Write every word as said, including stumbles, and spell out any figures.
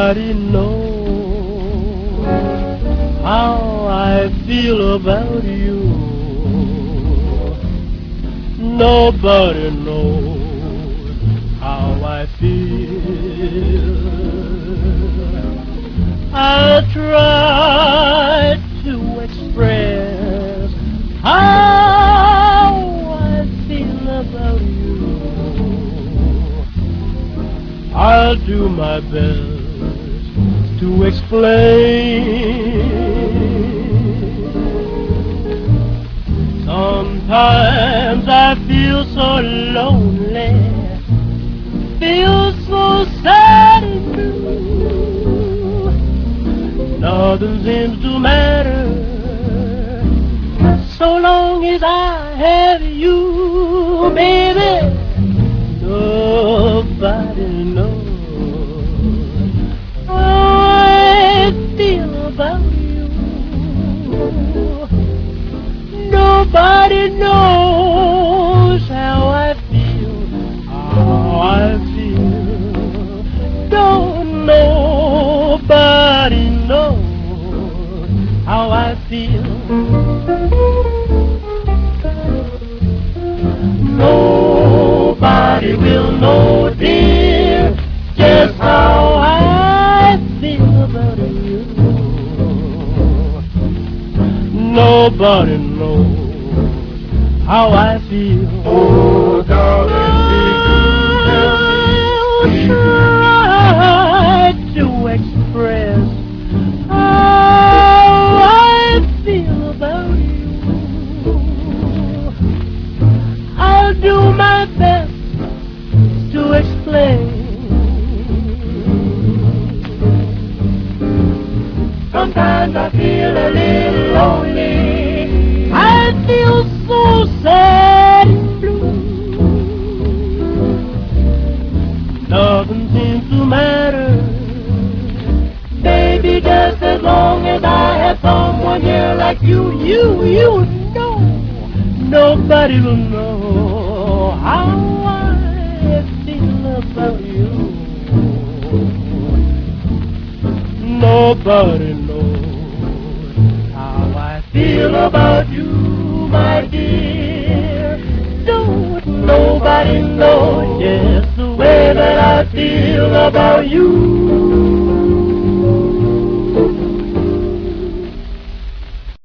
Nobody knows how I feel about you. Nobody knows how I feel. I'll try to express how I feel about you. I'll do my best to explain. Sometimes I feel so lonely, feel so sad and blue. Nothing seems to matter so long as I have you, baby. Nobody knows how I feel about you. Nobody knows how I feel, how I feel. Don't nobody know how I feel. Nobody will know, dear, just how I feel about you. Nobody knows how I feel. Oh, darling, please do I'll try to express how I feel about you. I'll do my best to explain. Sometimes I feel a little lonely. I feel so sad and blue. Nothing seems to matter, baby, just as long as I have someone here like you. You, you know, nobody will know how I feel about you. Nobody knows how I feel about you, my dear. Don't nobody know just the way that I feel about you.